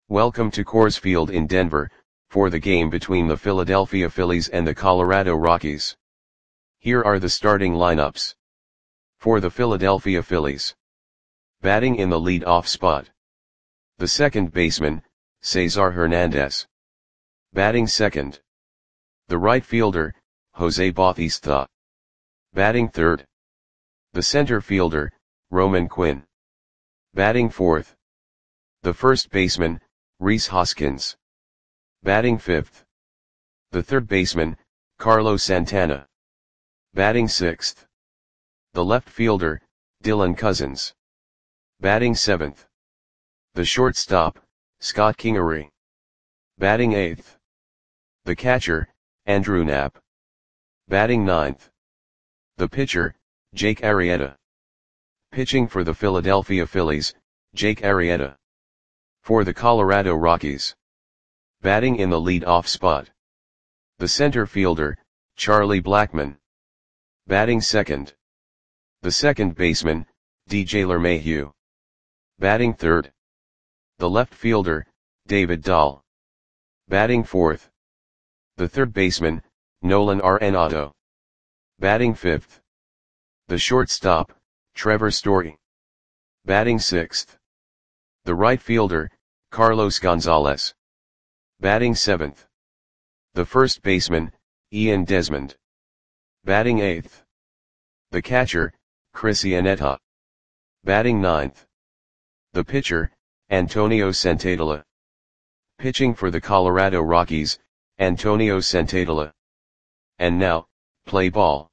Welcome to Coors Field in Denver, for the game between the Philadelphia Phillies and the Colorado Rockies. Here are the starting lineups. For the Philadelphia Phillies. Batting in the lead-off spot. The second baseman, Cesar Hernandez. Batting second. The right fielder, Jose Bautista. Batting third. The center fielder, Roman Quinn. Batting fourth. The first baseman, Rhys Hoskins. Batting fifth. The third baseman, Carlos Santana. Batting sixth. The left fielder, Dylan Cousins. Batting seventh. The shortstop, Scott Kingery. Batting eighth. The catcher, Andrew Knapp. Batting ninth. The pitcher, Jake Arrieta. Pitching for the Philadelphia Phillies, Jake Arrieta. For the Colorado Rockies. Batting in the lead-off spot. The center fielder, Charlie Blackmon. Batting second. The second baseman, DJ LeMahieu. Batting third. The left fielder, David Dahl. Batting fourth. The third baseman, Nolan Arenado. Batting fifth. The shortstop, Trevor Story. Batting sixth. The right fielder, Carlos Gonzalez. Batting seventh. The first baseman, Ian Desmond. Batting eighth. The catcher, Chris Iannetta. Batting ninth. The pitcher, Antonio Santadela. Pitching for the Colorado Rockies, Antonio Santadela. And now, play ball.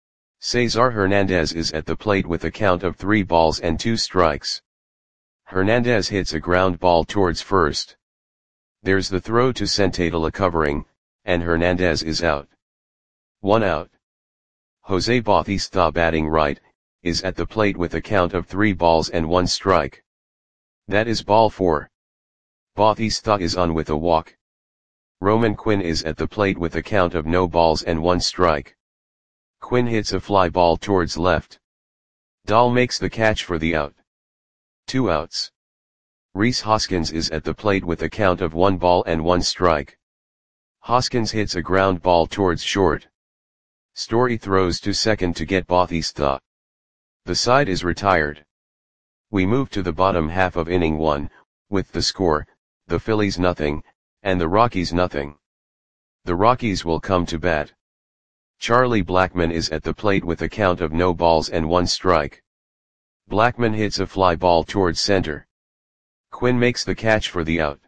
Cesar Hernandez is at the plate with a count of 3 balls and 2 strikes. Hernandez hits a ground ball towards first. There's the throw to Santadela covering, and Hernandez is out. 1 out. Jose Bautista, batting right, is at the plate with a count of 3 balls and 1 strike. That is ball 4. Bautista is on with a walk. Roman Quinn is at the plate with a count of no balls and 1 strike. Quinn hits a fly ball towards left. Dahl makes the catch for the out. 2 outs. Rhys Hoskins is at the plate with a count of 1 ball and 1 strike. Hoskins hits a ground ball towards short. Story throws to second to get Bautista. The side is retired. We move to the bottom half of inning 1, with the score, the Phillies nothing, and the Rockies nothing. The Rockies will come to bat. Charlie Blackmon is at the plate with a count of no balls and 1 strike. Blackmon hits a fly ball towards center. Quinn makes the catch for the out.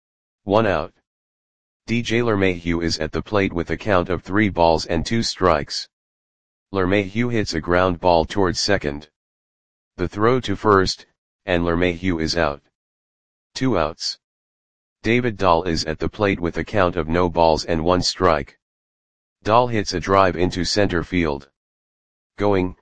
1 out. DJ LeMahieu is at the plate with a count of 3 balls and 2 strikes. LeMahieu hits a ground ball towards second. The throw to first, and LeMahieu is out. 2 outs. David Dahl is at the plate with a count of no balls and 1 strike. Dahl hits a drive into center field. Going,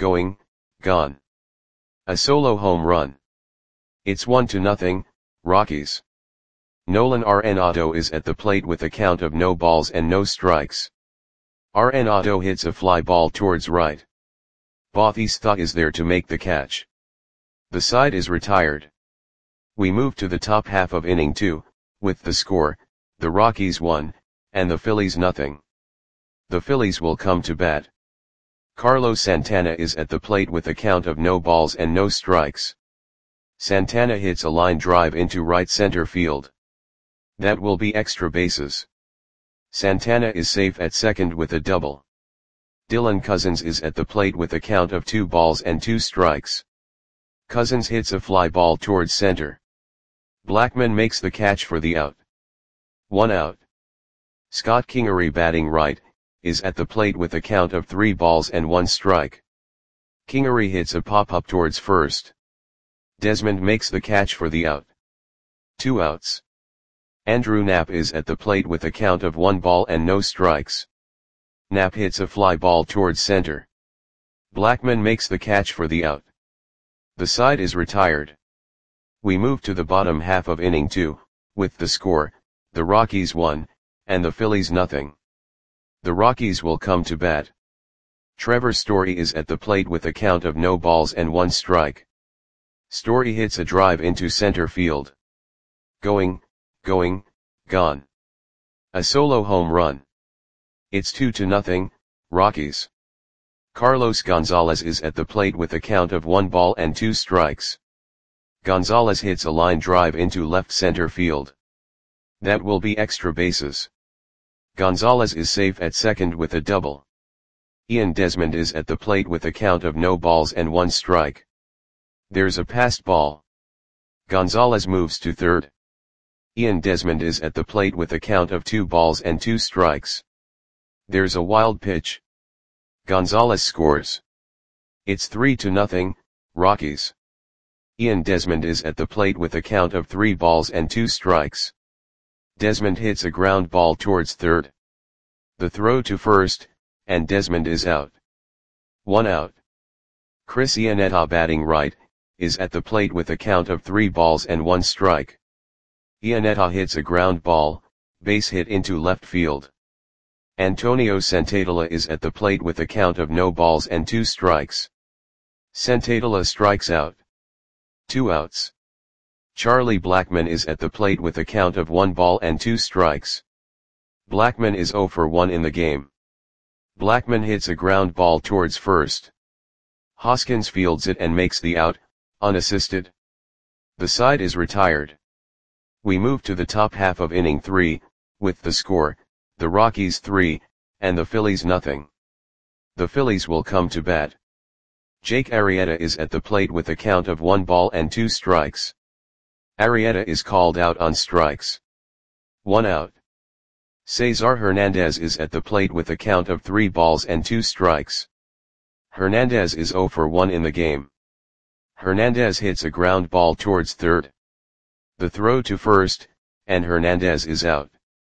gone. A solo home run. It's 1-0, Rockies. Nolan Arenado is at the plate with a count of no balls and no strikes. Arenado hits a fly ball towards right. Bautista is there to make the catch. The side is retired. We move to the top half of inning 2, with the score, the Rockies 1, and the Phillies nothing. The Phillies will come to bat. Carlos Santana is at the plate with a count of no balls and no strikes. Santana hits a line drive into right center field. That will be extra bases. Santana is safe at second with a double. Dylan Cousins is at the plate with a count of 2 balls and 2 strikes. Cousins hits a fly ball towards center. Blackmon makes the catch for the out. 1 out. Scott Kingery, batting right, is at the plate with a count of 3 balls and 1 strike. Kingery hits a pop-up towards first. Desmond makes the catch for the out. 2 outs. Andrew Knapp is at the plate with a count of 1 ball and no strikes. Knapp hits a fly ball towards center. Blackmon makes the catch for the out. The side is retired. We move to the bottom half of inning 2, with the score, the Rockies 1, and the Phillies nothing. The Rockies will come to bat. Trevor Story is at the plate with a count of no balls and 1 strike. Story hits a drive into center field. going, gone. A solo home run. It's 2-0, Rockies. Carlos Gonzalez is at the plate with a count of 1 ball and 2 strikes. Gonzalez hits a line drive into left center field. That will be extra bases. Gonzalez is safe at second with a double. Ian Desmond is at the plate with a count of no balls and 1 strike. There's a passed ball. Gonzalez moves to third. Ian Desmond is at the plate with a count of 2 balls and 2 strikes. There's a wild pitch. Gonzalez scores. It's 3-0, Rockies. Ian Desmond is at the plate with a count of 3 balls and 2 strikes. Desmond hits a ground ball towards third. The throw to first, and Desmond is out. 1 out. Chris Iannetta, batting right, is at the plate with a count of 3 balls and 1 strike. Iannetta hits a ground ball, base hit into left field. Antonio Santadilla is at the plate with a count of no balls and 2 strikes. Santadilla strikes out. 2 outs. Charlie Blackmon is at the plate with a count of 1 ball and 2 strikes. Blackmon is 0 for 1 in the game. Blackmon hits a ground ball towards first. Hoskins fields it and makes the out, unassisted. The side is retired. We move to the top half of inning 3, with the score, the Rockies 3, and the Phillies nothing. The Phillies will come to bat. Jake Arrieta is at the plate with a count of 1 ball and 2 strikes. Arrieta is called out on strikes. 1 out. Cesar Hernandez is at the plate with a count of 3 balls and 2 strikes. Hernandez is 0 for 1 in the game. Hernandez hits a ground ball towards third. The throw to first, and Hernandez is out.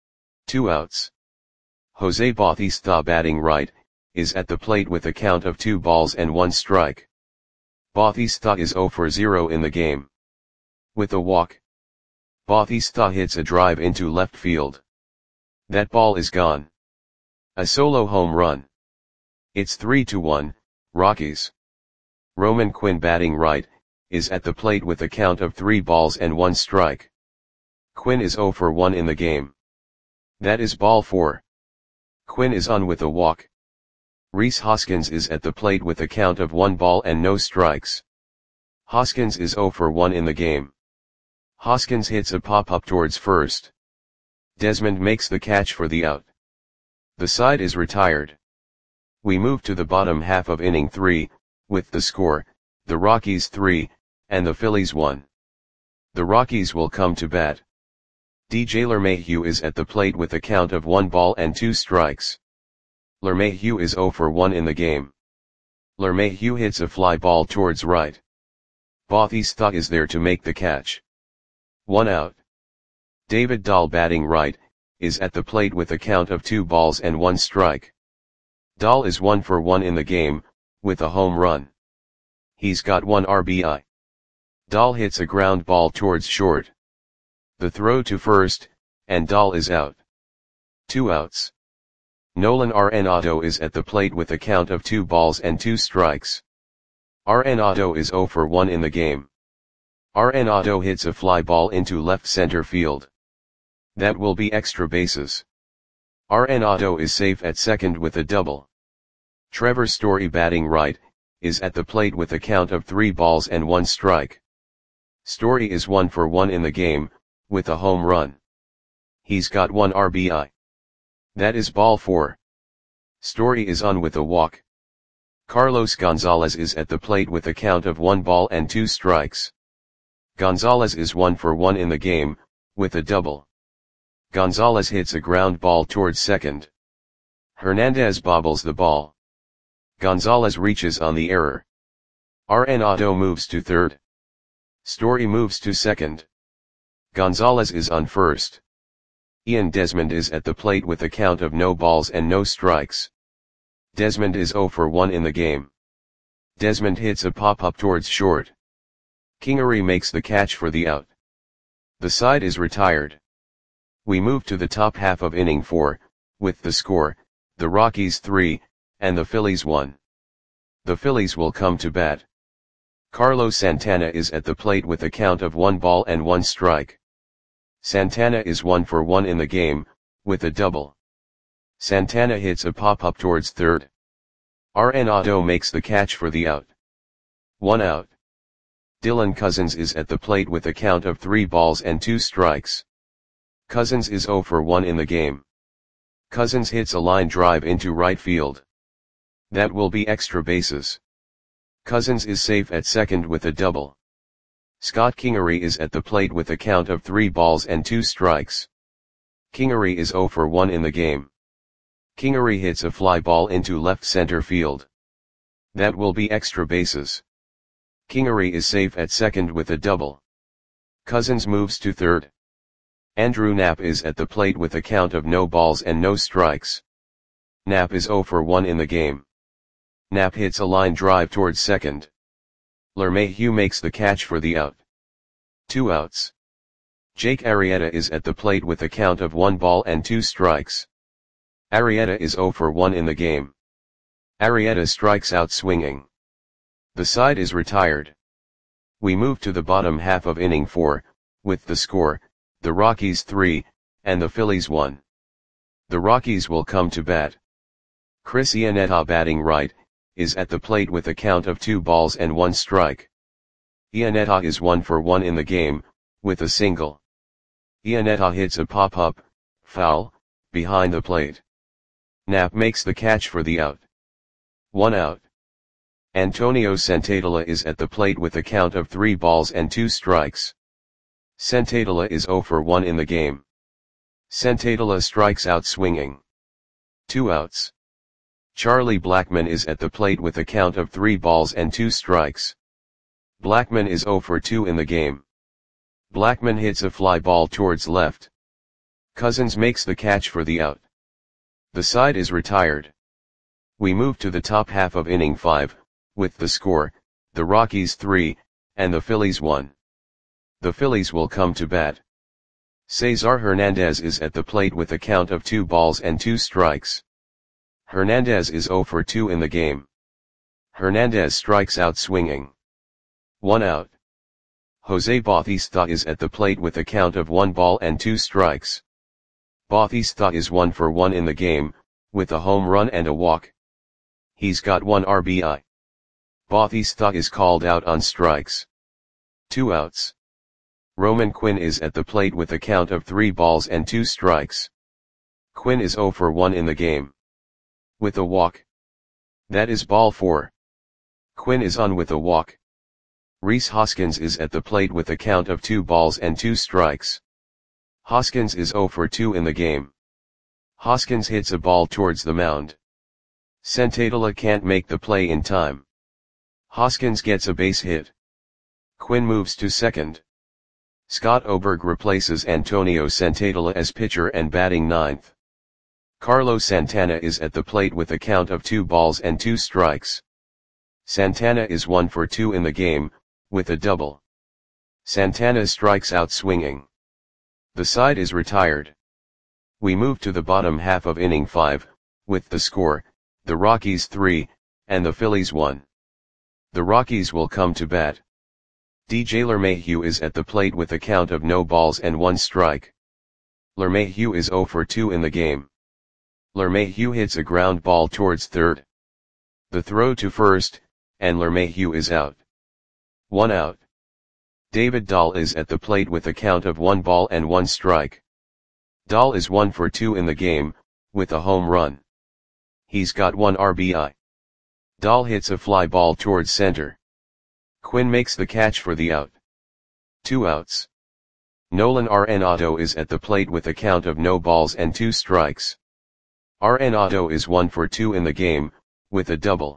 2 outs. Jose Bautista, batting right, is at the plate with a count of 2 balls and 1 strike. Bautista is 0 for 0 in the game. With a walk, Bautista hits a drive into left field. That ball is gone. A solo home run. It's 3-1, Rockies. Roman Quinn, batting right, is at the plate with a count of 3 balls and 1 strike. Quinn is 0 for 1 in the game. That is ball 4. Quinn is on with a walk. Rhys Hoskins is at the plate with a count of 1 ball and no strikes. Hoskins is 0 for 1 in the game. Hoskins hits a pop-up towards first. Desmond makes the catch for the out. The side is retired. We move to the bottom half of inning 3, with the score, the Rockies 3, and the Phillies 1. The Rockies will come to bat. DJ LeMahieu is at the plate with a count of 1 ball and 2 strikes. LeMahieu is 0 for 1 in the game. LeMahieu hits a fly ball towards right. Bautista is there to make the catch. 1 out. David Dahl, batting right, is at the plate with a count of 2 balls and 1 strike. Dahl is 1 for 1 in the game, with a home run. He's got 1 RBI. Dahl hits a ground ball towards short. The throw to first, and Dahl is out. 2 outs. Nolan Arenado is at the plate with a count of 2 balls and 2 strikes. Arenado is 0 for 1 in the game. Arenado hits a fly ball into left center field. That will be extra bases. Arenado is safe at second with a double. Trevor Story, batting right, is at the plate with a count of 3 balls and 1 strike. Story is 1 for 1 in the game, with a home run. He's got 1 RBI. That is ball 4. Story is on with a walk. Carlos Gonzalez is at the plate with a count of 1 ball and 2 strikes. Gonzalez is 1 for 1 in the game, with a double. Gonzalez hits a ground ball towards second. Hernandez bobbles the ball. Gonzalez reaches on the error. Arenado moves to third. Story moves to second. Gonzalez is on first. Ian Desmond is at the plate with a count of no balls and no strikes. Desmond is 0 for 1 in the game. Desmond hits a pop-up towards short. Kingery makes the catch for the out. The side is retired. We move to the top half of inning 4, with the score, the Rockies 3, and the Phillies 1. The Phillies will come to bat. Carlos Santana is at the plate with a count of 1 ball and 1 strike. Santana is 1 for 1 in the game, with a double. Santana hits a pop-up towards third. Arenado makes the catch for the out. 1 out. Dylan Cousins is at the plate with a count of 3 balls and 2 strikes. Cousins is 0 for 1 in the game. Cousins hits a line drive into right field. That will be extra bases. Cousins is safe at second with a double. Scott Kingery is at the plate with a count of 3 balls and 2 strikes. Kingery is 0 for 1 in the game. Kingery hits a fly ball into left center field. That will be extra bases. Kingery is safe at second with a double. Cousins moves to third. Andrew Knapp is at the plate with a count of no balls and no strikes. Knapp is 0 for 1 in the game. Knapp hits a line drive towards second. LeMahieu makes the catch for the out. 2 outs. Jake Arrieta is at the plate with a count of 1 ball and 2 strikes. Arrieta is 0 for 1 in the game. Arrieta strikes out swinging. The side is retired. We move to the bottom half of inning 4, with the score, the Rockies 3, and the Phillies 1. The Rockies will come to bat. Chris Iannetta, batting right, is at the plate with a count of 2 balls and 1 strike. Iannetta is 1 for 1 in the game, with a single. Iannetta hits a pop-up, foul, behind the plate. Knapp makes the catch for the out. 1 out. Antonio Santadilla is at the plate with a count of 3 balls and 2 strikes. Santadilla is 0 for 1 in the game. Santadilla strikes out swinging. 2 outs. Charlie Blackmon is at the plate with a count of 3 balls and 2 strikes. Blackmon is 0 for 2 in the game. Blackmon hits a fly ball towards left. Cousins makes the catch for the out. The side is retired. We move to the top half of inning 5, with the score, the Rockies 3, and the Phillies 1. The Phillies will come to bat. Cesar Hernandez is at the plate with a count of 2 balls and 2 strikes. Hernandez is 0 for 2 in the game. Hernandez strikes out swinging. 1 out. Jose Bautista is at the plate with a count of 1 ball and 2 strikes. Bautista is 1 for 1 in the game, with a home run and a walk. He's got 1 RBI. Bautista is called out on strikes. 2 outs. Roman Quinn is at the plate with a count of 3 balls and 2 strikes. Quinn is 0 for 1 in the game. With a walk. That is ball 4. Quinn is on with a walk. Rhys Hoskins is at the plate with a count of 2 balls and 2 strikes. Hoskins is 0 for 2 in the game. Hoskins hits a ball towards the mound. Santadilla can't make the play in time. Hoskins gets a base hit. Quinn moves to second. Scott Oberg replaces Antonio Santadilla as pitcher and batting ninth. Carlos Santana is at the plate with a count of 2 balls and 2 strikes. Santana is 1 for 2 in the game, with a double. Santana strikes out swinging. The side is retired. We move to the bottom half of inning 5, with the score, the Rockies 3, and the Phillies 1. The Rockies will come to bat. DJ LeMahieu is at the plate with a count of no balls and 1 strike. LeMahieu is 0 for 2 in the game. LeMahieu hits a ground ball towards third. The throw to first, and LeMahieu is out. 1 out. David Dahl is at the plate with a count of 1 ball and 1 strike. Dahl is 1 for 2 in the game, with a home run. He's got 1 RBI. Dahl hits a fly ball towards center. Quinn makes the catch for the out. 2 outs. Nolan Arenado is at the plate with a count of no balls and 2 strikes. Arenado is 1 for 2 in the game, with a double.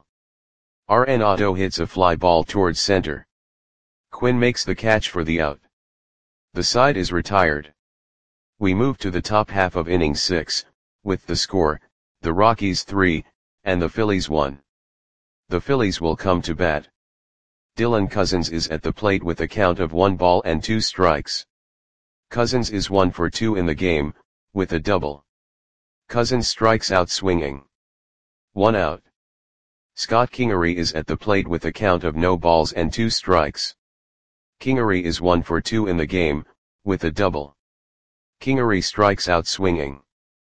Arenado hits a fly ball towards center. Quinn makes the catch for the out. The side is retired. We move to the top half of inning 6, with the score, the Rockies 3, and the Phillies 1. The Phillies will come to bat. Dylan Cousins is at the plate with a count of 1 ball and 2 strikes. Cousins is 1 for 2 in the game, with a double. Cousins strikes out swinging. 1 out. Scott Kingery is at the plate with a count of no balls and 2 strikes. Kingery is 1 for 2 in the game, with a double. Kingery strikes out swinging.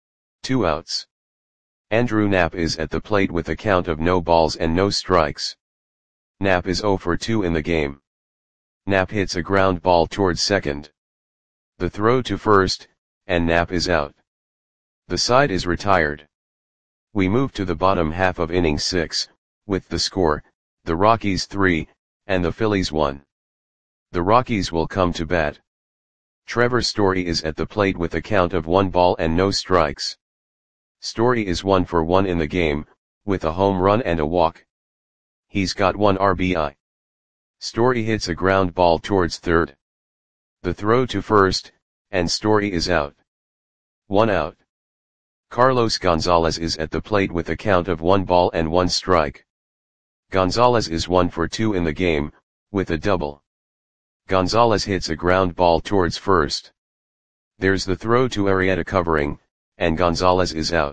2 outs. Andrew Knapp is at the plate with a count of no balls and no strikes. Knapp is 0 for 2 in the game. Knapp hits a ground ball towards second. The throw to first, and Knapp is out. The side is retired. We move to the bottom half of inning 6, with the score, the Rockies 3, and the Phillies 1. The Rockies will come to bat. Trevor Story is at the plate with a count of 1 ball and no strikes. Story is 1 for 1 in the game, with a home run and a walk. He's got 1 RBI. Story hits a ground ball towards third. The throw to first, and Story is out. 1 out. Carlos Gonzalez is at the plate with a count of 1 ball and 1 strike. Gonzalez is 1 for 2 in the game, with a double. Gonzalez hits a ground ball towards first. There's the throw to Arrieta covering, and Gonzalez is out.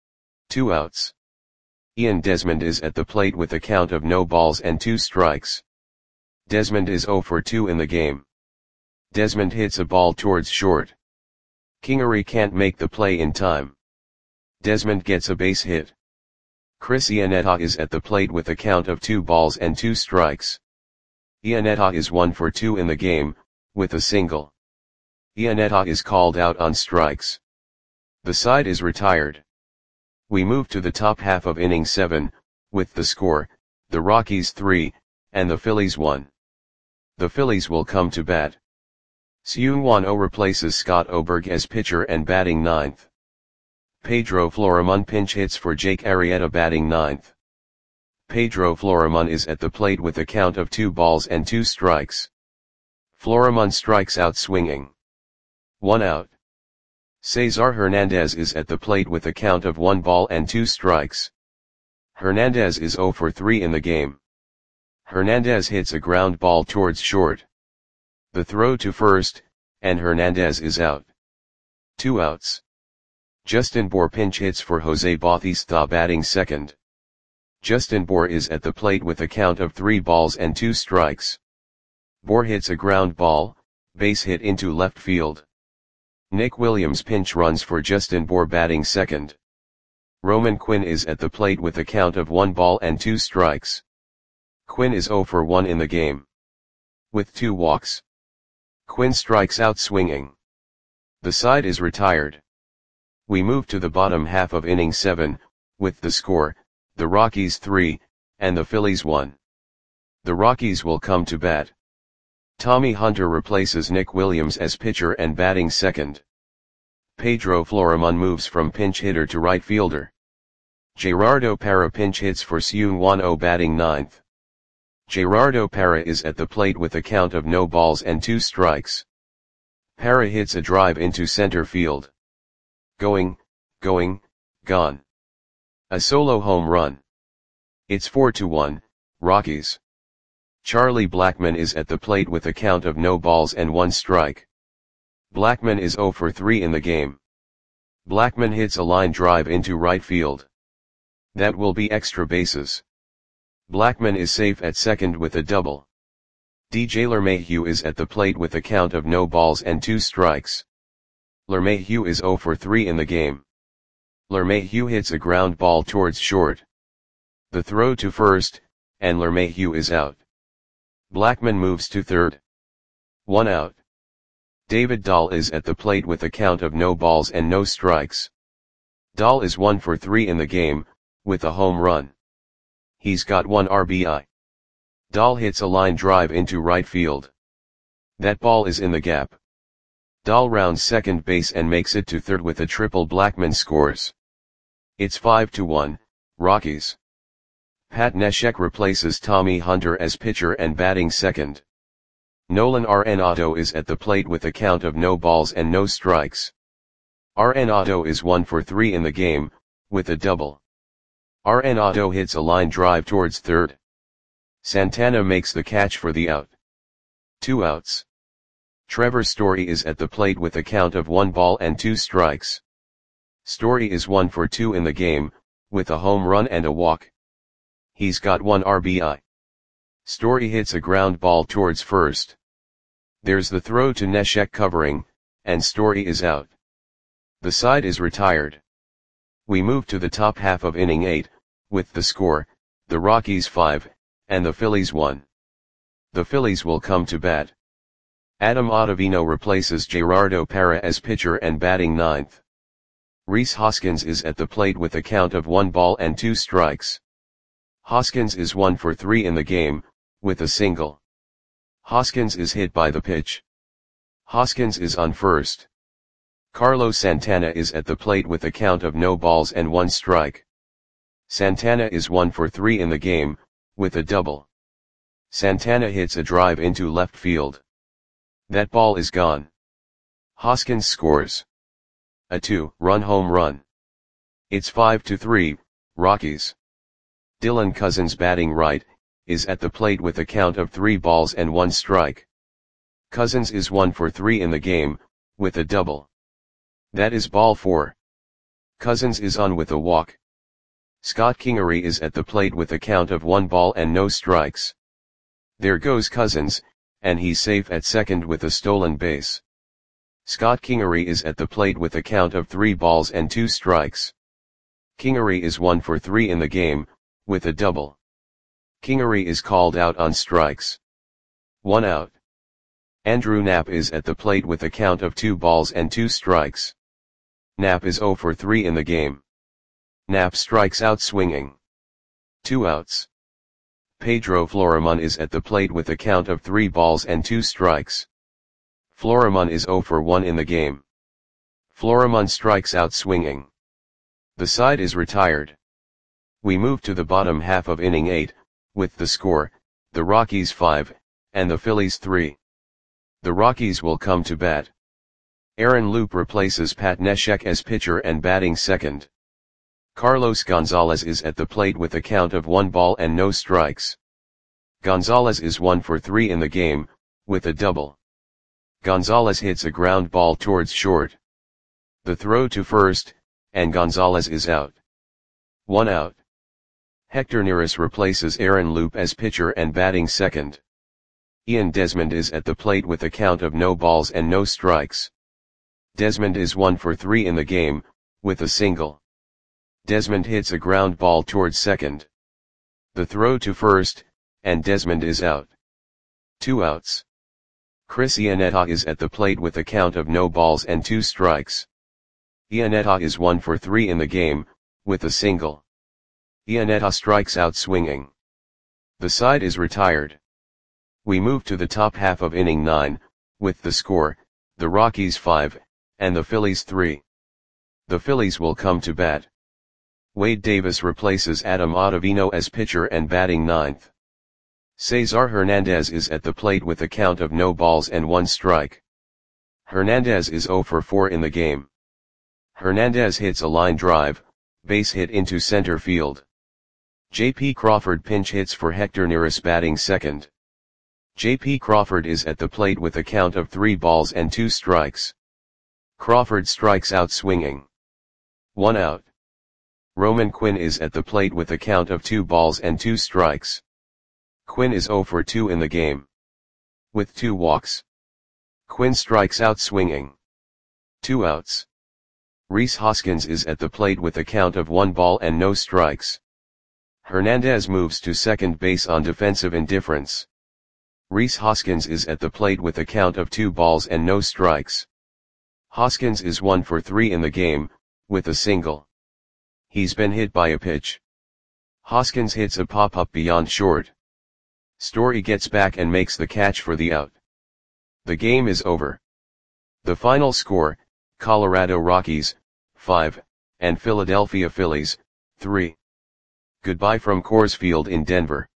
2 outs. Ian Desmond is at the plate with a count of no balls and 2 strikes. Desmond is 0 for 2 in the game. Desmond hits a ball towards short. Kingery can't make the play in time. Desmond gets a base hit. Chris Iannetta is at the plate with a count of 2 balls and 2 strikes. Iannetta is 1 for 2 in the game, with a single. Iannetta is called out on strikes. The side is retired. We move to the top half of inning 7, with the score, the Rockies 3, and the Phillies 1. The Phillies will come to bat. Seung-Won Oh replaces Scott Oberg as pitcher and batting 9th. Pedro Florimon pinch hits for Jake Arrieta batting 9th. Pedro Florimon is at the plate with a count of 2 balls and 2 strikes. Florimon strikes out swinging. 1 out. Cesar Hernandez is at the plate with a count of 1 ball and 2 strikes. Hernandez is 0 for 3 in the game. Hernandez hits a ground ball towards short. The throw to first, and Hernandez is out. 2 outs. Justin Bour pinch hits for Jose Bautista batting second. Justin Bour is at the plate with a count of 3 balls and 2 strikes. Bour hits a ground ball, base hit into left field. Nick Williams pinch runs for Justin Bour batting second. Roman Quinn is at the plate with a count of 1 ball and 2 strikes. Quinn is 0 for 1 in the game. With 2 walks. Quinn strikes out swinging. The side is retired. We move to the bottom half of inning 7, with the score, the Rockies 3, and the Phillies 1. The Rockies will come to bat. Tommy Hunter replaces Nick Williams as pitcher and batting second. Pedro Florimon moves from pinch hitter to right fielder. Gerardo Parra pinch hits for Seung-Won Oh batting 9th. Gerardo Parra is at the plate with a count of no balls and 2 strikes. Parra hits a drive into center field. Going, gone. A solo home run. It's 4-1, Rockies. Charlie Blackmon is at the plate with a count of no balls and 1 strike. Blackmon is 0 for 3 in the game. Blackmon hits a line drive into right field. That will be extra bases. Blackmon is safe at second with a double. DJ LeMahieu is at the plate with a count of no balls and 2 strikes. LeMahieu is 0 for 3 in the game. LeMahieu hits a ground ball towards short. The throw to first, and LeMahieu is out. Blackmon moves to third. 1 out. David Dahl is at the plate with a count of no balls and no strikes. Dahl is 1 for 3 in the game, with a home run. He's got 1 RBI. Dahl hits a line drive into right field. That ball is in the gap. Dahl rounds second base and makes it to third with a triple. Blackmon scores. It's 5-1, Rockies. Pat Neshek replaces Tommy Hunter as pitcher and batting second. Nolan Arenado is at the plate with a count of no balls and no strikes. Arenado is 1 for 3 in the game, with a double. Arenado hits a line drive towards third. Santana makes the catch for the out. 2 outs. Trevor Story is at the plate with a count of 1 ball and 2 strikes. Story is 1 for 2 in the game, with a home run and a walk. He's got 1 RBI. Story hits a ground ball towards first. There's the throw to Neshek covering, and Story is out. The side is retired. We move to the top half of inning 8, with the score, the Rockies 5, and the Phillies 1. The Phillies will come to bat. Adam Ottavino replaces Gerardo Parra as pitcher and batting ninth. Rhys Hoskins is at the plate with a count of 1 ball and 2 strikes. Hoskins is 1 for 3 in the game, with a single. Hoskins is hit by the pitch. Hoskins is on first. Carlos Santana is at the plate with a count of no balls and 1 strike. Santana is 1 for 3 in the game, with a double. Santana hits a drive into left field. That ball is gone. Hoskins scores a 2-run home run. It's 5-3, Rockies. Dylan Cousins, batting right, is at the plate with a count of 3 balls and 1 strike. Cousins is 1 for 3 in the game, with a double. That is ball 4. Cousins is on with a walk. Scott Kingery is at the plate with a count of 1 ball and no strikes. There goes Cousins, and he's safe at second with a stolen base. Scott Kingery is at the plate with a count of 3 balls and 2 strikes. Kingery is 1 for 3 in the game, with a double. Kingery is called out on strikes. 1 out. Andrew Knapp is at the plate with a count of 2 balls and 2 strikes. Knapp is 0 for 3 in the game. Knapp strikes out swinging. 2 outs. Pedro Florimon is at the plate with a count of 3 balls and 2 strikes. Florimon is 0 for 1 in the game. Florimon strikes out swinging. The side is retired. We move to the bottom half of inning 8, with the score, the Rockies 5, and the Phillies 3. The Rockies will come to bat. Aaron Loup replaces Pat Neshek as pitcher and batting second. Carlos Gonzalez is at the plate with a count of 1 ball and no strikes. Gonzalez is 1 for 3 in the game, with a double. Gonzalez hits a ground ball towards short. The throw to first, and Gonzalez is out. 1 out. Hector Neris replaces Aaron Loup as pitcher and batting second. Ian Desmond is at the plate with a count of no balls and no strikes. Desmond is 1 for 3 in the game, with a single. Desmond hits a ground ball towards second. The throw to first, and Desmond is out. 2 outs. Chris Iannetta is at the plate with a count of no balls and 2 strikes. Iannetta is 1 for 3 in the game, with a single. Iannetta strikes out swinging. The side is retired. We move to the top half of inning 9, with the score, the Rockies 5, and the Phillies 3. The Phillies will come to bat. Wade Davis replaces Adam Ottavino as pitcher and batting ninth. Cesar Hernandez is at the plate with a count of no balls and 1 strike. Hernandez is 0 for 4 in the game. Hernandez hits a line drive, base hit into center field. J.P. Crawford pinch hits for Hector Neris batting second. J.P. Crawford is at the plate with a count of 3 balls and 2 strikes. Crawford strikes out swinging. 1 out. Roman Quinn is at the plate with a count of 2 balls and 2 strikes. Quinn is 0 for 2 in the game. With 2 walks. Quinn strikes out swinging. 2 outs. Rhys Hoskins is at the plate with a count of 1 ball and no strikes. Hernandez moves to second base on defensive indifference. Rhys Hoskins is at the plate with a count of 2 balls and no strikes. Hoskins is 1 for 3 in the game, with a single. He's been hit by a pitch. Hoskins hits a pop-up beyond short. Story gets back and makes the catch for the out. The game is over. The final score, Colorado Rockies, 5, and Philadelphia Phillies, 3. Goodbye from Coors Field in Denver.